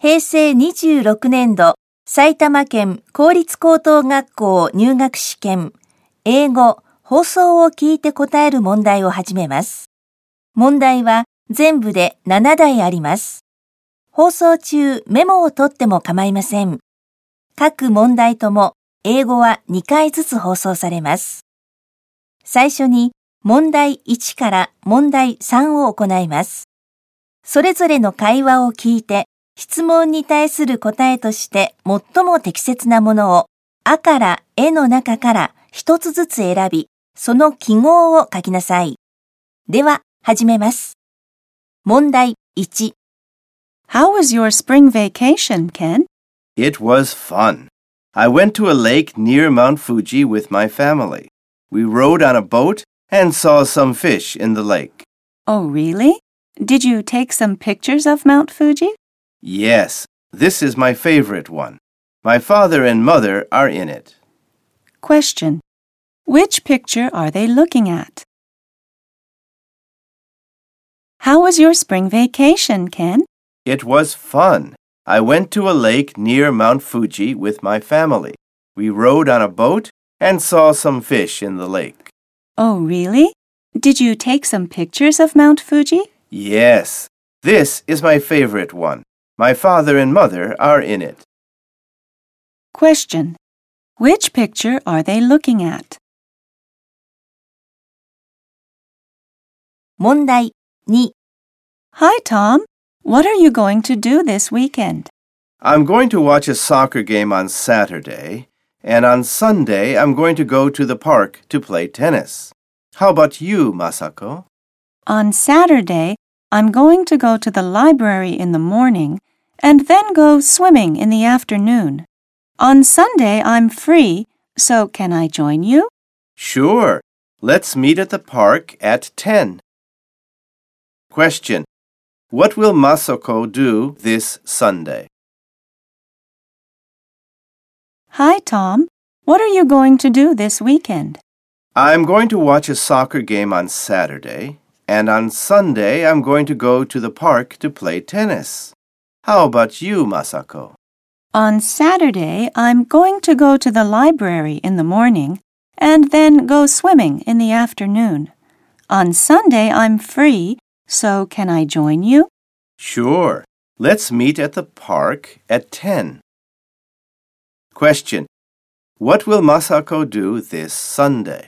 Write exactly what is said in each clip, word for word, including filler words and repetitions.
へいせいにじゅうろくねんど埼玉県公立高等学校入学試験英語放送を聞いて答える問題を始めます。問題は全部でななだいあります。放送中メモを取っても構いません。各問題とも英語はにかいずつ放送されます。最初に問題いちから問題さんを行います。それぞれの会話を聞いて質問に対する答えとして最も適切なものをあからえの中から一つずつ選び、その記号を書きなさい。では始めます。問題いち。 How was your spring vacation, Ken? It was fun. I went to a lake near Mount Fuji with my family. We rode on a boat and saw some fish in the lake. Oh, really? Did you take some pictures of Mount Fuji? Yes, this is my favorite one. My father and mother are in it. Question. Which picture are they looking at? How was your spring vacation, Ken? It was fun. I went to a lake near Mount Fuji with my family. We rode on a boat and saw some fish in the lake. Oh, really? Did you take some pictures of Mount Fuji? Yes, this is my favorite one. My father and mother are in it. Question. Which picture are they looking at? 問題に。 Hi, Tom. What are you going to do this weekend? I'm going to watch a soccer game on Saturday, and on Sunday I'm going to go to the park to play tennis. How about you, Masako? On Saturday, I'm going to go to the library in the morning and then go swimming in the afternoon. On Sunday, I'm free, so can I join you? Sure. Let's meet at the park at ten. Question. What will Masako do this Sunday? Hi, Tom. What are you going to do this weekend? I'm going to watch a soccer game on Saturday, and on Sunday I'm going to go to the park to play tennis. How about you, Masako? On Saturday, I'm going to go to the library in the morning and then go swimming in the afternoon. On Sunday, I'm free, so can I join you? Sure. Let's meet at the park at ten. Question. What will Masako do this Sunday?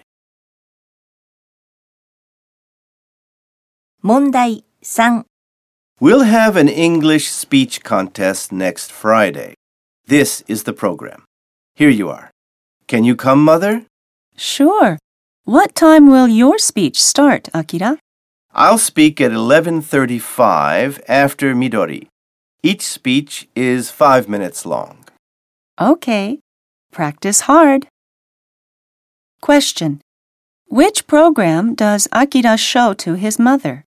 問題さん。 We'll have an English speech contest next Friday. This is the program. Here you are. Can you come, Mother? Sure. What time will your speech start, Akira? I'll speak at eleven thirty-five after Midori. Each speech is five minutes long. Okay. Practice hard. Question. Which program does Akira show to his mother?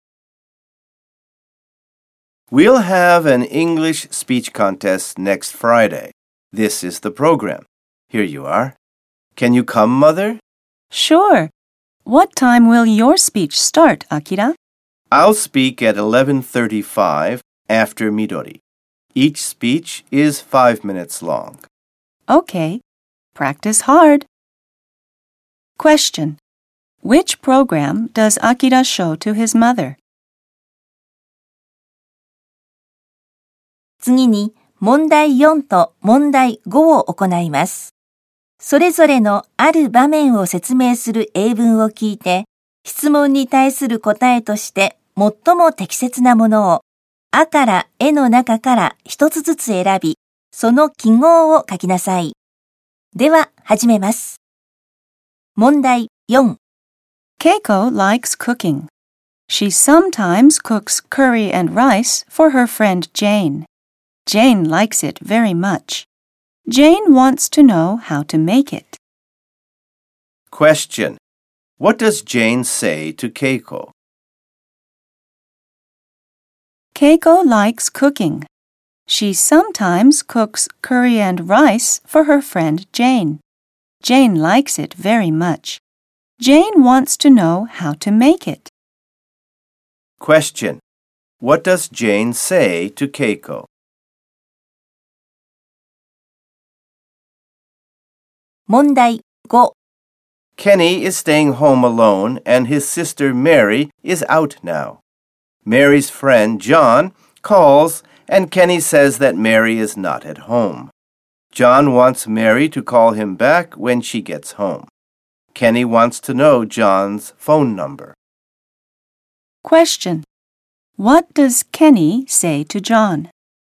We'll have an English speech contest next Friday. This is the program. Here you are. Can you come, Mother? Sure. What time will your speech start, Akira? I'll speak at eleven thirty-five after Midori. Each speech is five minutes long. Okay. Practice hard. Question. Which program does Akira show to his mother? 次に問題よんと問題ごを行います。それぞれのある場面を説明する英文を聞いて、質問に対する答えとして最も適切なものをあからえの中から一つずつ選び、その記号を書きなさい。では始めます。問題よん。 Keiko likes cooking. She sometimes cooks curry and rice for her friend Jane. Jane likes it very much. Jane wants to know how to make it. Question. What does Jane say to Keiko? Keiko likes cooking. She sometimes cooks curry and rice for her friend Jane. Jane likes it very much. Jane wants to know how to make it. Question. What does Jane say to Keiko? 問題ご。 Kenny is staying home alone and his sister Mary is out now. Mary's friend John calls and Kenny says that Mary is not at home. John wants Mary to call him back when she gets home. Kenny wants to know John's phone number. Question. What does Kenny say to John?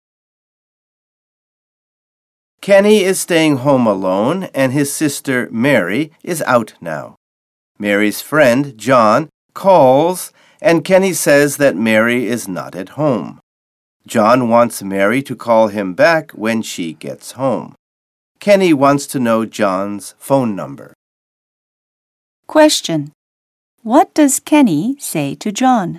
Kenny is staying home alone and his sister Mary is out now. Mary's friend John calls and Kenny says that Mary is not at home. John wants Mary to call him back when she gets home. Kenny wants to know John's phone number. Question. What does Kenny say to John?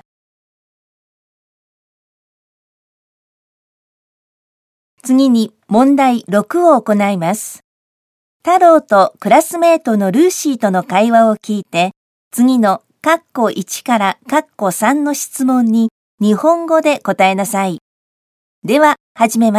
次に問題ろくを行います。太郎とクラスメートのルーシーとの会話を聞いて、次の括弧いちから括弧さんの質問に日本語で答えなさい。では、始めます。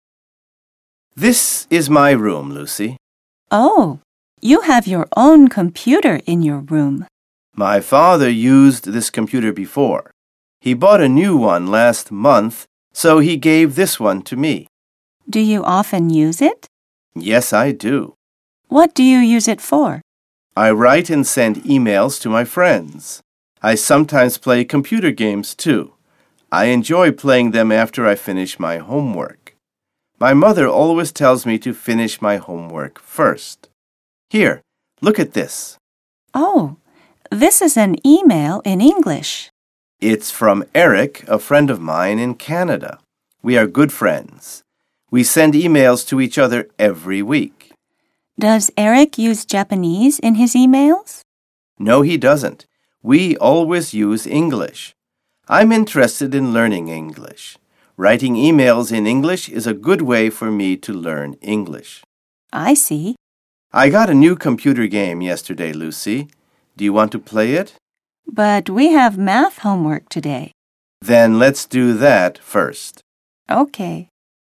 This is my room, Lucy. Oh, you have your own computer in your room. My father used this computer before. He bought a new one last month, so he gave this one to me. Do you often use it? Yes, I do. What do you use it for? I write and send emails to my friends. I sometimes play computer games too. I enjoy playing them after I finish my homework. My mother always tells me to finish my homework first. Here, look at this. Oh, this is an email in English. It's from Eric, a friend of mine in Canada. We are good friends. We send emails to each other every week. Does Eric use Japanese in his emails? No, he doesn't. We always use English. I'm interested in learning English. Writing emails in English is a good way for me to learn English. I see. I got a new computer game yesterday, Lucy. Do you want to play it? But we have math homework today. Then let's do that first. Okay.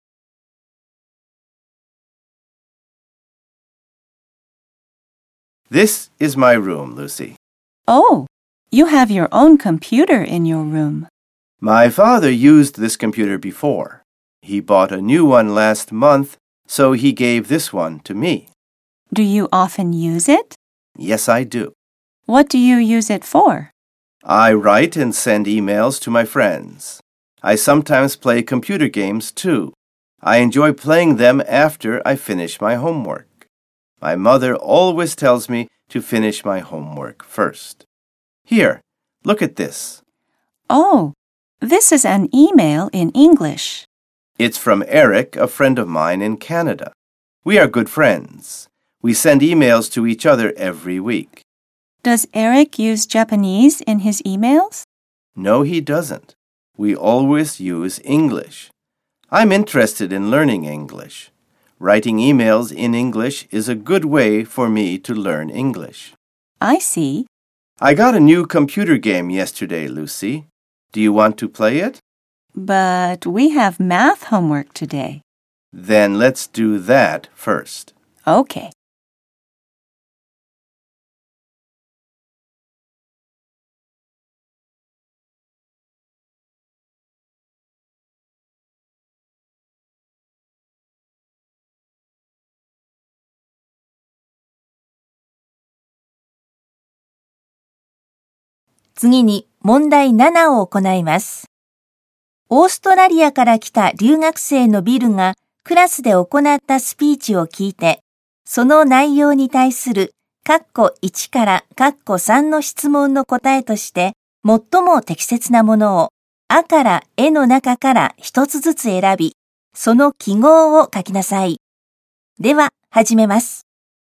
This is my room, Lucy. Oh, you have your own computer in your room. My father used this computer before. He bought a new one last month, so he gave this one to me. Do you often use it? Yes, I do. What do you use it for? I write and send emails to my friends. I sometimes play computer games too. I enjoy playing them after I finish my homework. My mother always tells me to finish my homework first. Here, look at this. Oh, this is an email in English. It's from Eric, a friend of mine in Canada. We are good friends. We send emails to each other every week. Does Eric use Japanese in his emails? No, he doesn't. We always use English. I'm interested in learning English. Writing emails in English is a good way for me to learn English. I see. I got a new computer game yesterday, Lucy. Do you want to play it? But we have math homework today. Then let's do that first. Okay. 次に問題ななを行います。オーストラリアから来た留学生のビルがクラスで行ったスピーチを聞いて、その内容に対する括弧いちから括弧さんの質問の答えとして、最も適切なものをあからえの中から一つずつ選び、その記号を書きなさい。では、始めます。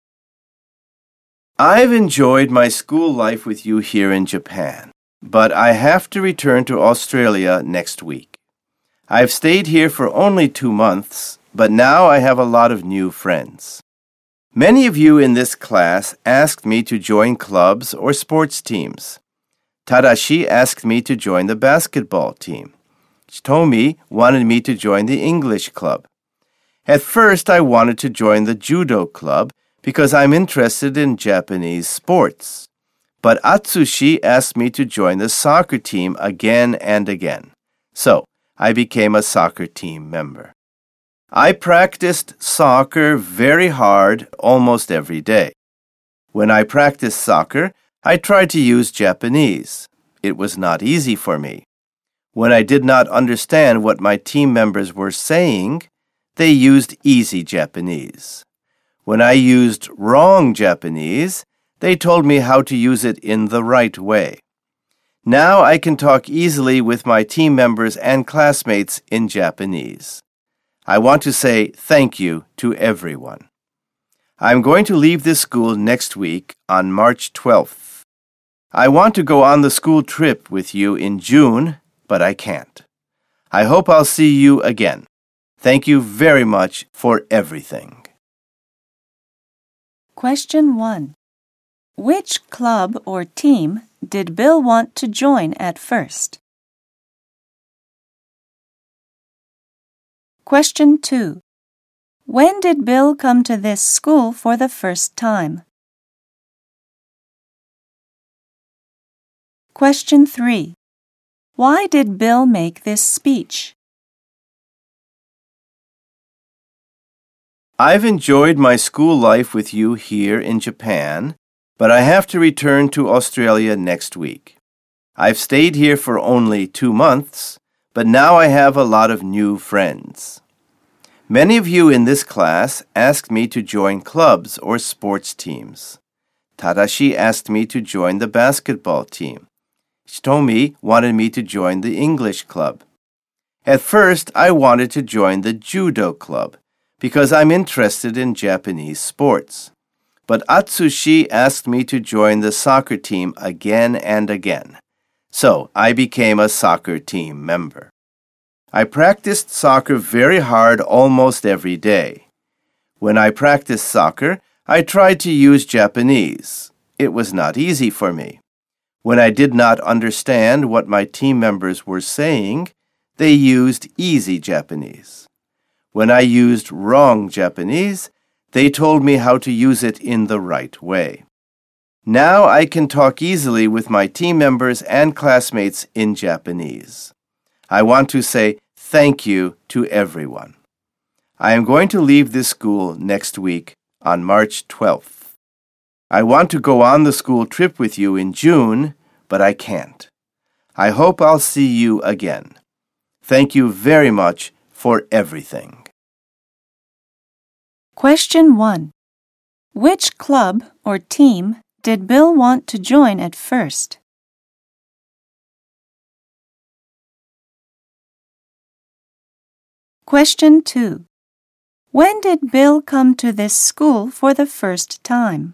I've enjoyed my school life with you here in Japan, but I have to return to Australia next week. I've stayed here for only two months, but now I have a lot of new friends. Many of you in this class asked me to join clubs or sports teams. Tadashi asked me to join the basketball team. Hitomi wanted me to join the English club. At first, I wanted to join the judo club, because I'm interested in Japanese sports. But Atsushi asked me to join the soccer team again and again. So, I became a soccer team member. I practiced soccer very hard almost every day. When I practiced soccer, I tried to use Japanese. It was not easy for me. When I did not understand what my team members were saying, they used easy Japanese. When I used wrong Japanese, they told me how to use it in the right way. Now I can talk easily with my team members and classmates in Japanese. I want to say thank you to everyone. I'm going to leave this school next week on March twelfth. I want to go on the school trip with you in June, but I can't. I hope I'll see you again. Thank you very much for everything. Question one. Which club or team did Bill want to join at first? Question two. When did Bill come to this school for the first time? Question three. Why did Bill make this speech? I've enjoyed my school life with you here in Japan, but I have to return to Australia next week. I've stayed here for only two months, but now I have a lot of new friends. Many of you in this class asked me to join clubs or sports teams. Tadashi asked me to join the basketball team. Hitomi wanted me to join the English club. At first, I wanted to join the judo club because I'm interested in Japanese sports. But Atsushi asked me to join the soccer team again and again. So I became a soccer team member. I practiced soccer very hard almost every day. When I practiced soccer, I tried to use Japanese. It was not easy for me. When I did not understand what my team members were saying, they used easy Japanese. When I used wrong Japanese, they told me how to use it in the right way. Now I can talk easily with my team members and classmates in Japanese. I want to say thank you to everyone. I am going to leave this school next week on March twelfth. I want to go on the school trip with you in June, but I can't. I hope I'll see you again. Thank you very much for everything. Question one. Which club or team did Bill want to join at first? Question two. When did Bill come to this school for the first time?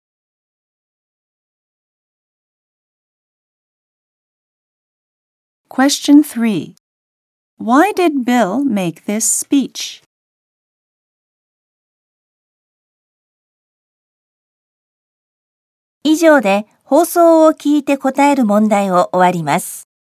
Question three. Why did Bill make this speech? 以上で放送を聞いて答える問題を終わります。